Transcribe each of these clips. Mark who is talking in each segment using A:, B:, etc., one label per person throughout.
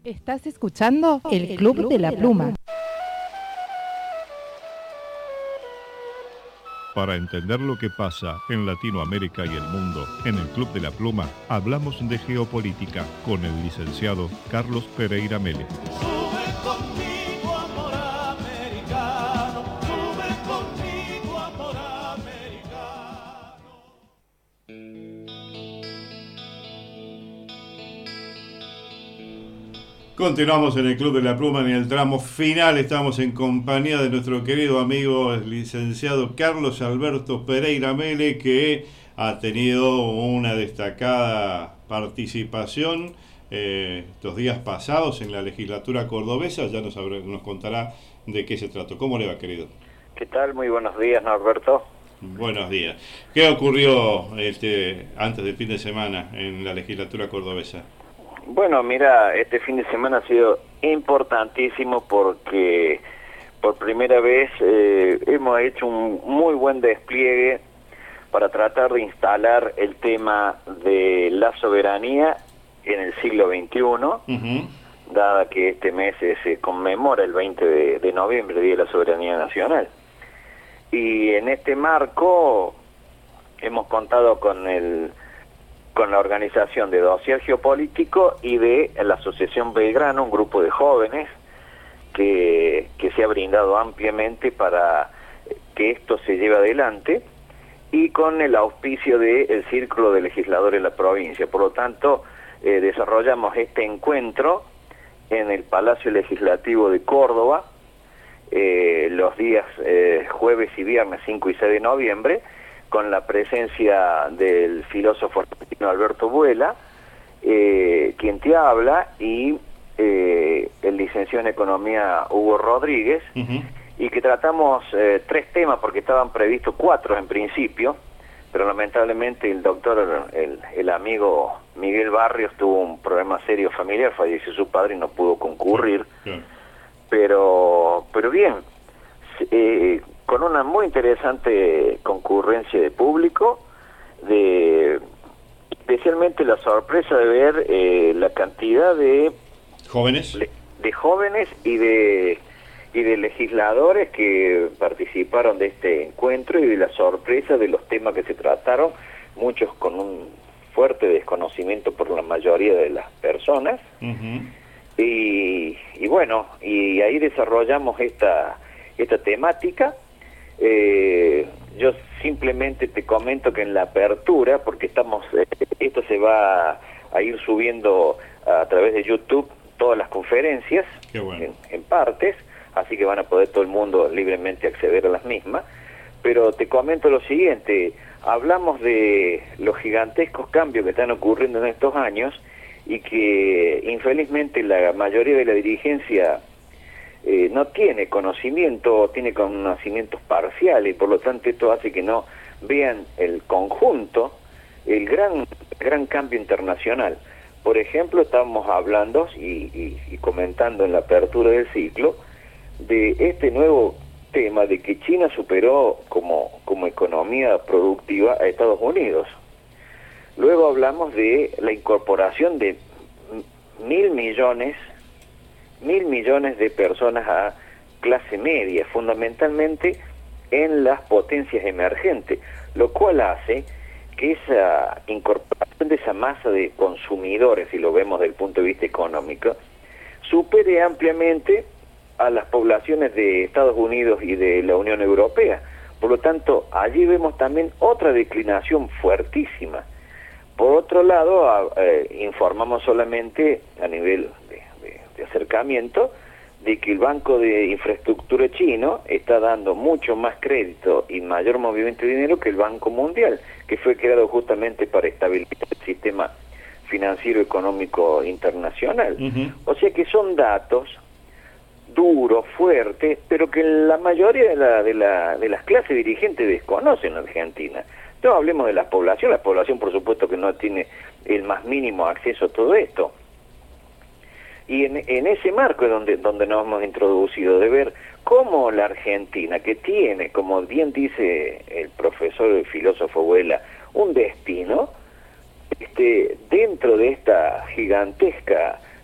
A: Estás escuchando El Club de la Pluma.
B: Para entender lo que pasa en Latinoamérica y el mundo, en el Club de la Pluma hablamos de geopolítica con el licenciado Carlos Pereira Mele. Continuamos en el Club de la Pluma en el tramo final. Estamos en compañía de nuestro querido amigo el licenciado Carlos Alberto Pereira Mele, que ha tenido una destacada participación estos días pasados en la legislatura cordobesa. Ya nos contará de qué se trató. ¿Cómo le va, querido?
C: ¿Qué tal? Muy buenos días, Norberto.
B: Buenos días. ¿Qué ocurrió antes del fin de semana en la legislatura cordobesa?
C: Bueno, mira, este fin de semana ha sido importantísimo porque por primera vez hemos hecho un muy buen despliegue para tratar de instalar el tema de la soberanía en el siglo XXI, dada que este mes se conmemora el 20 de noviembre, Día de la Soberanía Nacional. Y en este marco hemos contado con la organización de Dossier Geopolítico y de la Asociación Belgrano, un grupo de jóvenes que se ha brindado ampliamente para que esto se lleve adelante, y con el auspicio del Círculo de Legisladores de la provincia. Por lo tanto, desarrollamos este encuentro en el Palacio Legislativo de Córdoba, los días jueves y viernes 5 y 6 de noviembre, con la presencia del filósofo argentino Alberto Vuela, quien te habla, y el licenciado en Economía Hugo Rodríguez, y que tratamos 3 temas, porque estaban previstos 4 en principio, pero lamentablemente el doctor, el amigo Miguel Barrios, tuvo un problema serio familiar, falleció su padre y no pudo concurrir. Pero bien, con una muy interesante concurrencia de público, especialmente la sorpresa de ver la cantidad de jóvenes y de legisladores que participaron de este encuentro, y de la sorpresa de los temas que se trataron, muchos con un fuerte desconocimiento por la mayoría de las personas. Y bueno, y ahí desarrollamos esta temática. Yo simplemente te comento que en la apertura, porque esto se va a ir subiendo a través de YouTube, todas las conferencias, en partes, así que van a poder todo el mundo libremente acceder a las mismas. Pero te comento lo siguiente: hablamos de los gigantescos cambios que están ocurriendo en estos años, y que infelizmente la mayoría de la dirigencia no tiene conocimiento, tiene conocimientos parciales, y por lo tanto esto hace que no vean el conjunto, el gran cambio internacional. Por ejemplo, estábamos hablando y comentando en la apertura del ciclo de este nuevo tema de que China superó como economía productiva a Estados Unidos. Luego hablamos de la incorporación de 1.000 millones de personas a clase media, fundamentalmente en las potencias emergentes, lo cual hace que esa incorporación de esa masa de consumidores, si lo vemos desde el punto de vista económico, supere ampliamente a las poblaciones de Estados Unidos y de la Unión Europea. Por lo tanto, allí vemos también otra declinación fuertísima. Por otro lado, informamos solamente a nivel de acercamiento de que el Banco de Infraestructura chino está dando mucho más crédito y mayor movimiento de dinero que el Banco Mundial, que fue creado justamente para estabilizar el sistema financiero económico internacional. O sea que son datos duros, fuertes, pero que la mayoría de las clases dirigentes desconocen en Argentina. No hablemos de la población por supuesto que no tiene el más mínimo acceso a todo esto. Y en ese marco es donde nos hemos introducido, de ver cómo la Argentina, que tiene, como bien dice el profesor, el filósofo Vuela, un destino, dentro de esta gigantesca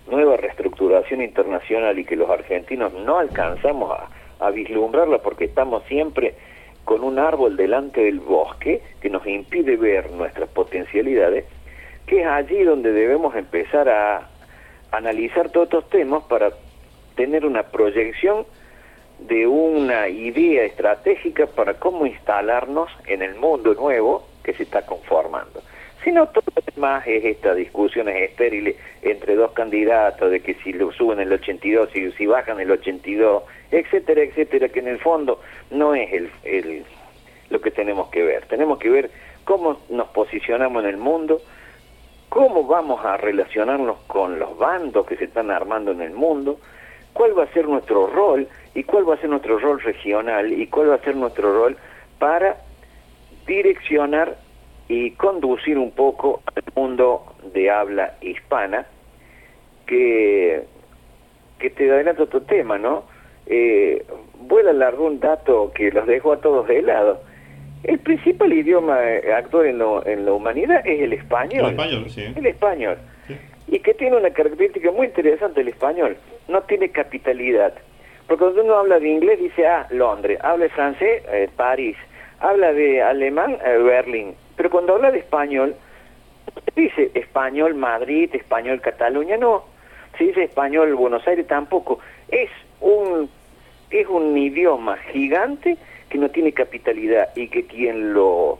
C: nueva reestructuración internacional y que los argentinos no alcanzamos a vislumbrarla porque estamos siempre con un árbol delante del bosque que nos impide ver nuestras potencialidades, que es allí donde debemos empezar a analizar todos estos temas para tener una proyección de una idea estratégica para cómo instalarnos en el mundo nuevo que se está conformando. Si no, todo lo demás es estas discusiones estériles entre dos candidatos, de que si lo suben el 82, si bajan el 82, etcétera, etcétera, que en el fondo no es lo que tenemos que ver. Tenemos que ver cómo nos posicionamos en el mundo, cómo vamos a relacionarnos con los bandos que se están armando en el mundo, cuál va a ser nuestro rol y cuál va a ser nuestro rol regional y cuál va a ser nuestro rol para direccionar y conducir un poco al mundo de habla hispana, que te adelanto otro tema, ¿no? Voy a largar un dato que los dejo a todos de lado. El principal idioma actual en la humanidad es el español.
B: El español, sí.
C: El español.
B: Sí.
C: Y que tiene una característica muy interesante el español. No tiene capitalidad. Porque cuando uno habla de inglés dice, Londres. Habla de francés, París. Habla de alemán, Berlín. Pero cuando habla de español, se dice español Madrid, español Cataluña, no. Se dice español Buenos Aires tampoco. Es un idioma gigante que no tiene capitalidad y que quien lo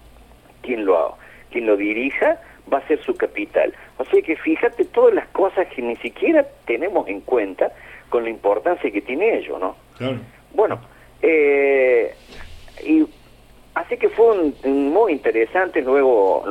C: dirija va a ser su capital. O sea que fíjate todas las cosas que ni siquiera tenemos en cuenta con la importancia que tiene ello, ¿no?
B: Claro.
C: Bueno, y así que fue muy interesante. Luego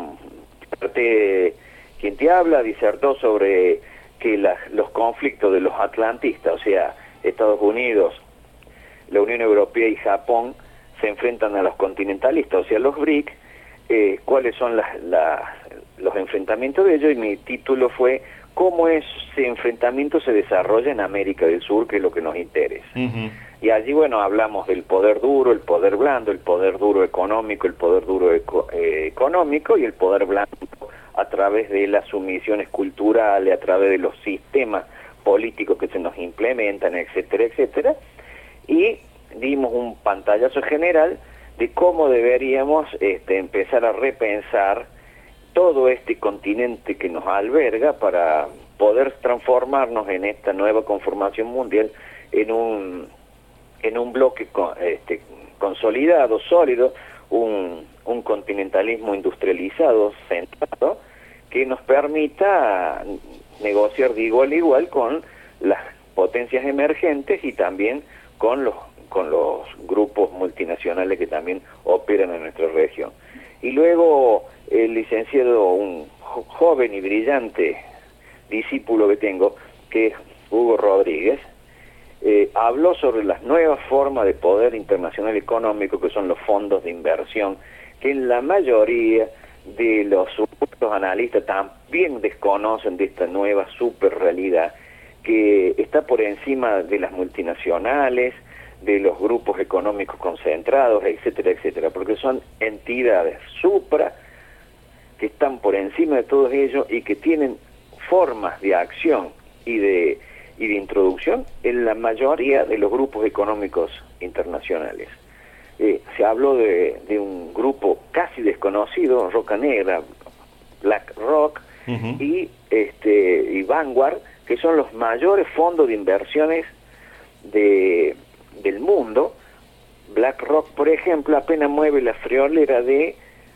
C: quien te habla disertó sobre que los conflictos de los atlantistas, o sea, Estados Unidos, la Unión Europea y Japón, se enfrentan a los continentalistas, o sea, los BRIC, cuáles son los enfrentamientos de ellos, y mi título fue cómo ese enfrentamiento se desarrolla en América del Sur, que es lo que nos interesa.
B: Uh-huh.
C: Y allí, bueno, hablamos del poder duro, el poder blando, el poder duro económico, el poder duro económico y el poder blando a través de las sumisiones culturales, a través de los sistemas políticos que se nos implementan, etcétera, etcétera. Y dimos un pantallazo general de cómo deberíamos empezar a repensar todo este continente que nos alberga para poder transformarnos en esta nueva conformación mundial en un bloque consolidado, sólido, un continentalismo industrializado, centrado, que nos permita negociar de igual a igual con las potencias emergentes y también con los grupos multinacionales que también operan en nuestra región. Y luego el licenciado, un joven y brillante discípulo que tengo, que es Hugo Rodríguez, habló sobre las nuevas formas de poder internacional económico, que son los fondos de inversión, que en la mayoría de los supuestos analistas también desconocen de esta nueva superrealidad que está por encima de las multinacionales, de los grupos económicos concentrados, etcétera, etcétera, porque son entidades supra que están por encima de todo ello y que tienen formas de acción y de introducción en la mayoría de los grupos económicos internacionales. Se habló de un grupo casi desconocido, Roca Negra, BlackRock, uh-huh, y Vanguard, que son los mayores fondos de inversiones del mundo. BlackRock, por ejemplo, apenas mueve la friolera de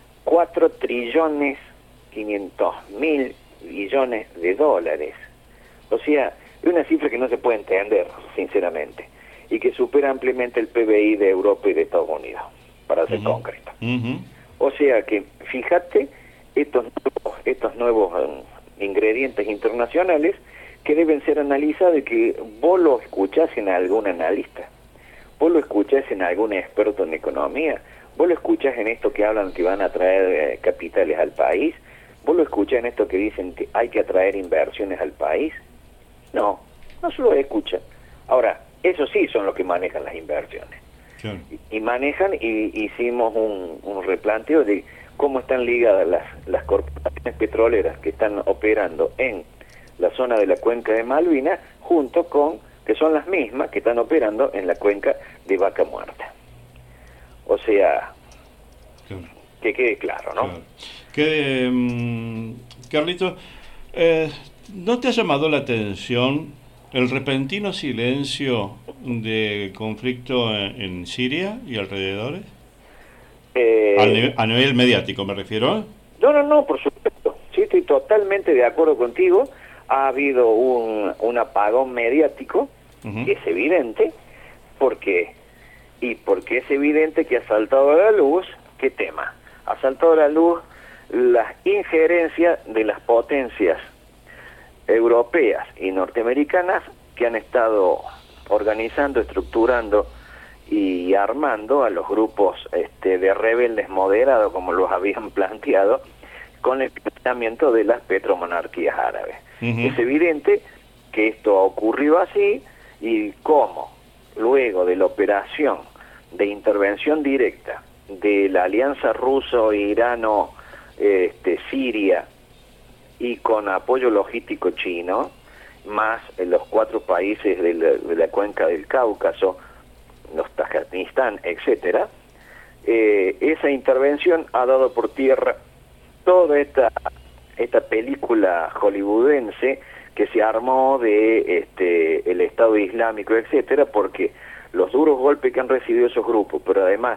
C: 4.500.000.000.000 de dólares. O sea, es una cifra que no se puede entender, sinceramente, y que supera ampliamente el PBI de Europa y de Estados Unidos, para ser uh-huh, concreto. Uh-huh. O sea que, fíjate, estos nuevos ingredientes internacionales que deben ser analizados y que vos lo escuchás en algún analista, vos lo escuchás en algún experto en economía, vos lo escuchás en esto que hablan que van a traer capitales al país, vos lo escuchás en esto que dicen que hay que atraer inversiones al país. No se lo escucha. Ahora, esos sí son los que manejan las inversiones. Sure. Y manejan, y hicimos un replanteo de cómo están ligadas las corporaciones petroleras que están operando en la zona de la cuenca de Malvinas, junto con, que son las mismas que están operando en la cuenca de Vaca Muerta. O sea,
B: Claro.
C: que quede claro, ¿no?
B: Claro. Carlitos, ¿no te ha llamado la atención el repentino silencio del conflicto en Siria y alrededores? A nivel mediático me refiero.
C: No, por supuesto. Sí, estoy totalmente de acuerdo contigo. Ha habido un apagón mediático, que es evidente, porque es evidente que ha saltado a la luz, ¿qué tema? Ha saltado a la luz las injerencias de las potencias europeas y norteamericanas que han estado organizando, estructurando y armando a los grupos de rebeldes moderados, como los habían planteado, con el planteamiento de las petromonarquías árabes. Es evidente que esto ha ocurrido así, y cómo luego de la operación de intervención directa de la alianza ruso-irano-siria y con apoyo logístico chino, más los 4 países de la cuenca del Cáucaso, los Tajikistán, etcétera, esa intervención ha dado por tierra toda esta película hollywoodense que se armó de el Estado Islámico, etcétera, porque los duros golpes que han recibido esos grupos, pero además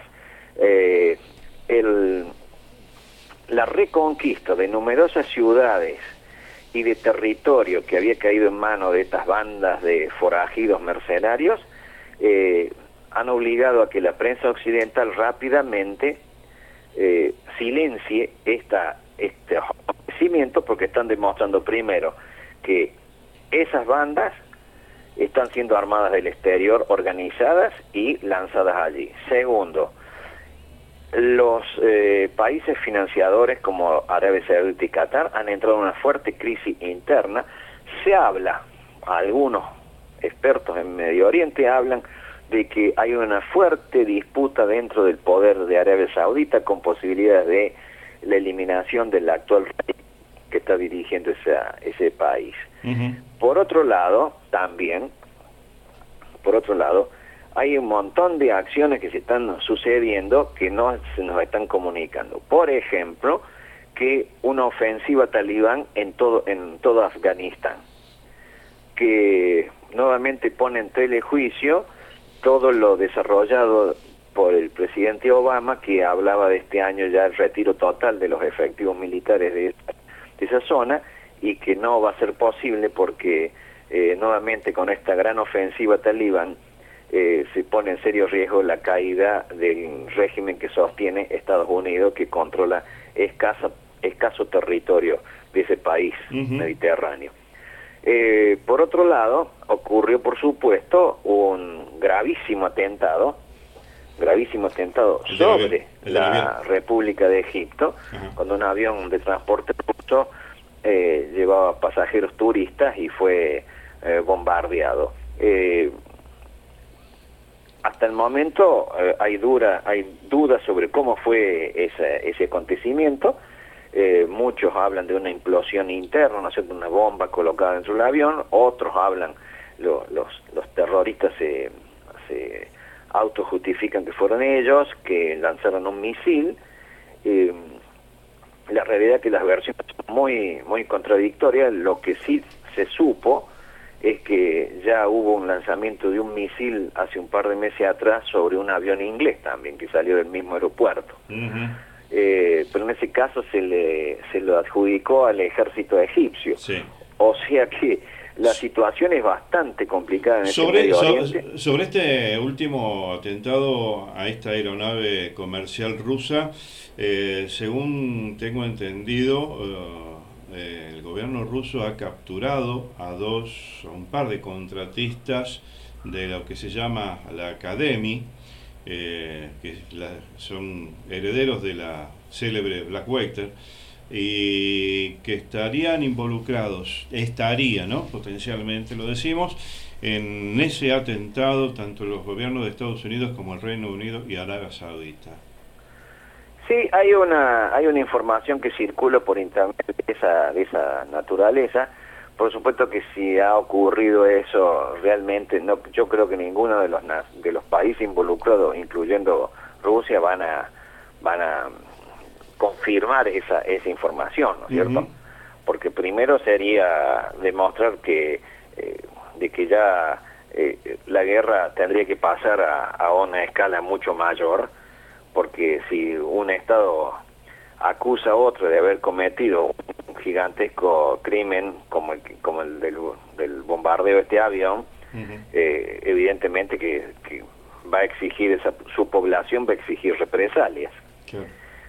C: la reconquista de numerosas ciudades y de territorio que había caído en manos de estas bandas de forajidos mercenarios, han obligado a que la prensa occidental rápidamente silencie este acontecimiento, porque están demostrando primero que esas bandas están siendo armadas del exterior, organizadas y lanzadas allí. Segundo, los países financiadores como Arabia Saudita y Qatar han entrado en una fuerte crisis interna. Se habla, algunos expertos en Medio Oriente hablan de que hay una fuerte disputa dentro del poder de Arabia Saudita, con posibilidades de la eliminación del actual rey que está dirigiendo ese país. Por otro lado, hay un montón de acciones que se están sucediendo que no se nos están comunicando. Por ejemplo, que una ofensiva talibán en todo Afganistán, que nuevamente pone en telejuicio todo lo desarrollado por el presidente Obama, que hablaba de este año ya el retiro total de los efectivos militares de esa zona, y que no va a ser posible porque nuevamente con esta gran ofensiva talibán se pone en serio riesgo la caída del régimen que sostiene Estados Unidos, que controla escaso territorio de ese país mediterráneo. Por otro lado, ocurrió por supuesto un gravísimo atentado sobre la República de Egipto, cuando un avión de transporte ruso llevaba pasajeros turistas y fue bombardeado. Hasta el momento hay dudas sobre cómo fue ese acontecimiento. Muchos hablan de una implosión interna, ¿no es cierto?, una bomba colocada dentro del avión. Otros hablan, los terroristas se autojustifican que fueron ellos, que lanzaron un misil. La realidad es que las versiones son muy contradictorias. Lo que sí se supo es que ya hubo un lanzamiento de un misil hace un par de meses atrás sobre un avión inglés también, que salió del mismo aeropuerto. Pero en ese caso se lo adjudicó al ejército egipcio. Sí. O sea que la situación es bastante complicada en Medio Oriente.
B: Sobre este último atentado a esta aeronave comercial rusa, según tengo entendido, el gobierno ruso ha capturado a un par de contratistas de lo que se llama la Academy, que son herederos de la célebre Blackwater, y que estarían involucrados, ¿no? Potencialmente lo decimos, en ese atentado, tanto los gobiernos de Estados Unidos como el Reino Unido y Arabia Saudita.
C: Sí, hay una información que circula por internet de esa naturaleza, Por supuesto que si ha ocurrido eso, realmente no, yo creo que ninguno de los países involucrados, incluyendo Rusia, van a confirmar esa información, ¿no es cierto? Porque primero sería demostrar que de que ya la guerra tendría que pasar a una escala mucho mayor, porque si un Estado acusa a otro de haber cometido un gigantesco crimen como el del bombardeo de este avión, evidentemente que va a exigir, su población va a exigir represalias. Claro.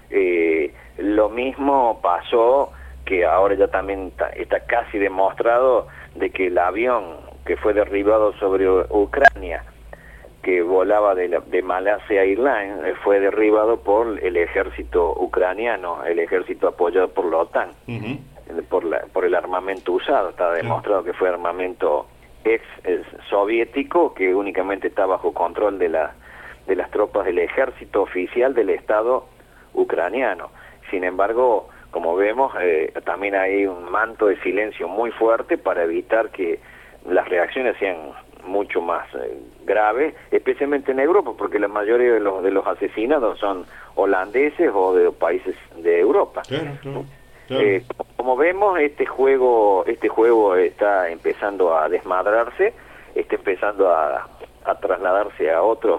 C: Lo mismo pasó, que ahora ya también está casi demostrado, de que el avión que fue derribado sobre Ucrania, que volaba de Malaysia Airlines, fue derribado por el ejército ucraniano, el ejército apoyado por la OTAN, por el armamento usado. Está demostrado que fue armamento ex soviético, que únicamente está bajo control de las tropas del ejército oficial del Estado ucraniano. Sin embargo, como vemos, también hay un manto de silencio muy fuerte para evitar que las reacciones sean mucho más graves, especialmente en Europa, porque la mayoría de los asesinados son holandeses o de países de Europa. Claro. Como vemos, este juego está empezando a desmadrarse, está empezando a trasladarse a otros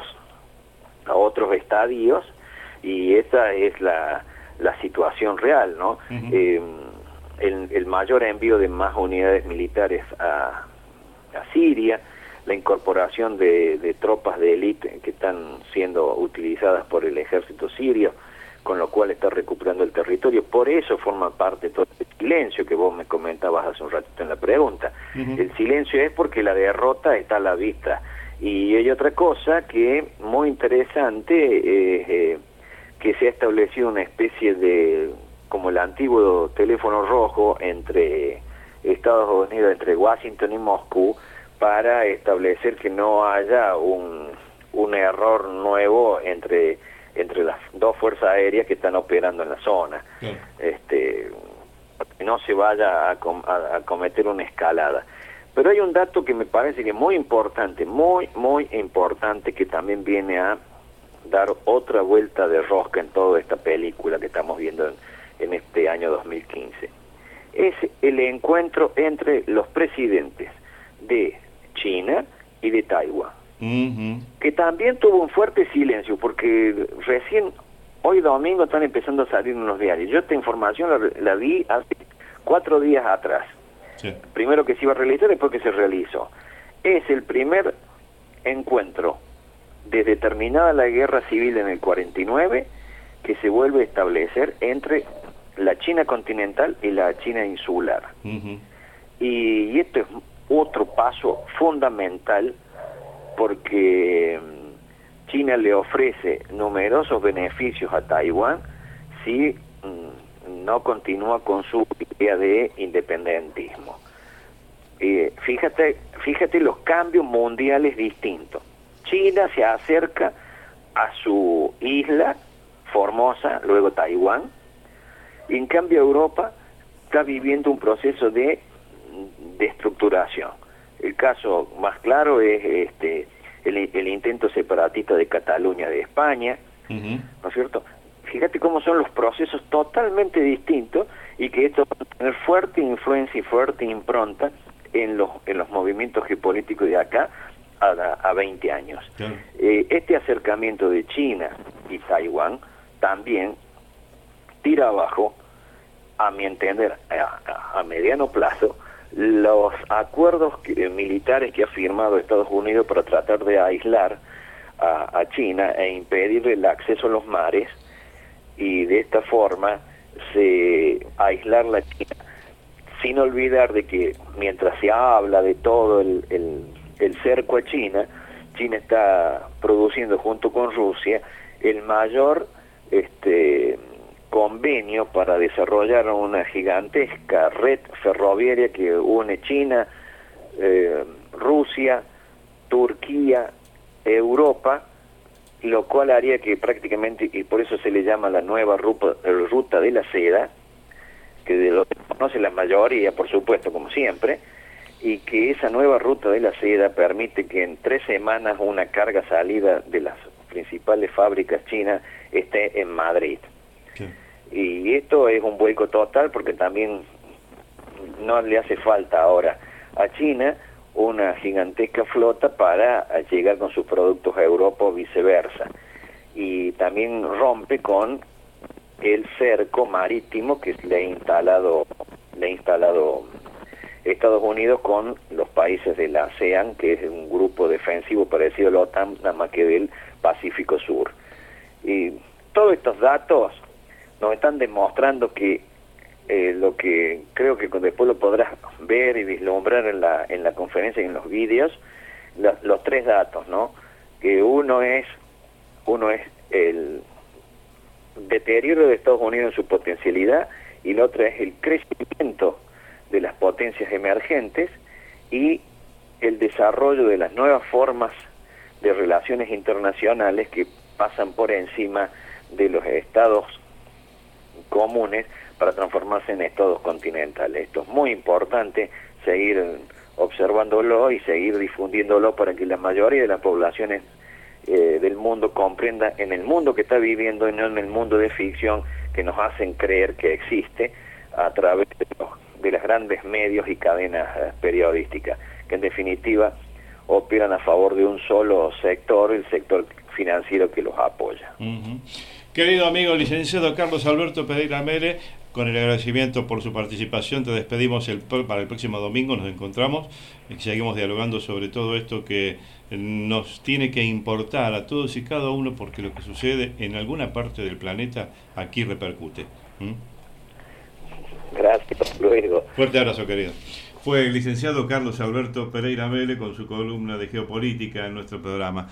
C: estadios, y esa es la situación real, ¿no? El mayor envío de más unidades militares a Siria, la incorporación de tropas de élite que están siendo utilizadas por el ejército sirio, con lo cual está recuperando el territorio. Por eso forma parte todo el silencio que vos me comentabas hace un ratito en la pregunta. El silencio es porque la derrota está a la vista. Y hay otra cosa que muy interesante, que se ha establecido una especie de, como el antiguo teléfono rojo entre Estados Unidos, entre Washington y Moscú, para establecer que no haya un error nuevo entre las dos fuerzas aéreas que están operando en la zona. Que no se vaya a cometer una escalada. Pero hay un dato que me parece que es muy importante, muy importante, que también viene a dar otra vuelta de rosca en toda esta película que estamos viendo en este año 2015. Es el encuentro entre los presidentes de China y de Taiwán, que también tuvo un fuerte silencio, porque recién hoy domingo están empezando a salir en los diarios. Yo esta información la vi hace 4 días atrás. Sí. Primero que se iba a realizar, después que se realizó. Es el primer encuentro desde terminada la guerra civil en el 49 que se vuelve a establecer entre la China continental y la China insular. Y esto es otro paso fundamental, porque China le ofrece numerosos beneficios a Taiwán si no continúa con su idea de independentismo. Fíjate los cambios mundiales distintos. China se acerca a su isla, Formosa, luego Taiwán, y en cambio Europa está viviendo un proceso de estructuración. El caso más claro es el intento separatista de Cataluña de España, ¿no es cierto? Fíjate cómo son los procesos totalmente distintos, y que esto va a tener fuerte influencia y fuerte impronta en los movimientos geopolíticos de acá a 20 años. Claro. Este acercamiento de China y Taiwán también tira abajo, a mi entender, a mediano plazo, los acuerdos militares que ha firmado Estados Unidos para tratar de aislar a China e impedir el acceso a los mares, y de esta forma aislar la China, sin olvidar de que mientras se habla de todo el cerco a China, China está produciendo junto con Rusia el mayor convenio para desarrollar una gigantesca red ferroviaria que une China, Rusia, Turquía, Europa, lo cual haría que prácticamente, y por eso se le llama la nueva ruta de la seda, que de lo desconoce la mayoría, por supuesto, como siempre, y que esa nueva ruta de la seda permite que en 3 semanas una carga salida de las principales fábricas chinas esté en Madrid.
B: Sí.
C: Y esto es un vuelco total porque también no le hace falta ahora a China una gigantesca flota para llegar con sus productos a Europa o viceversa. Y también rompe con el cerco marítimo que le ha instalado Estados Unidos con los países de la ASEAN, que es un grupo defensivo parecido a la OTAN, nada más que del Pacífico Sur. Y todos estos datos nos están demostrando que lo que creo que después lo podrás ver y vislumbrar en la conferencia y en los vídeos, los 3 datos, ¿no? Que uno es el deterioro de Estados Unidos en su potencialidad, y la otra es el crecimiento de las potencias emergentes y el desarrollo de las nuevas formas de relaciones internacionales que pasan por encima de los estados comunes para transformarse en estados continentales. Esto es muy importante, seguir observándolo y seguir difundiéndolo para que la mayoría de las poblaciones del mundo comprenda, en el mundo que está viviendo y no en el mundo de ficción que nos hacen creer que existe a través de las grandes medios y cadenas periodísticas, que en definitiva operan a favor de un solo sector, el sector financiero que los apoya.
B: Uh-huh. Querido amigo licenciado Carlos Alberto Pereira Mele, con el agradecimiento por su participación, te despedimos para el próximo domingo, nos encontramos y seguimos dialogando sobre todo esto que nos tiene que importar a todos y cada uno, porque lo que sucede en alguna parte del planeta aquí repercute.
C: Gracias, luego.
B: Fuerte abrazo, querido. Fue el licenciado Carlos Alberto Pereira Mele con su columna de geopolítica en nuestro programa.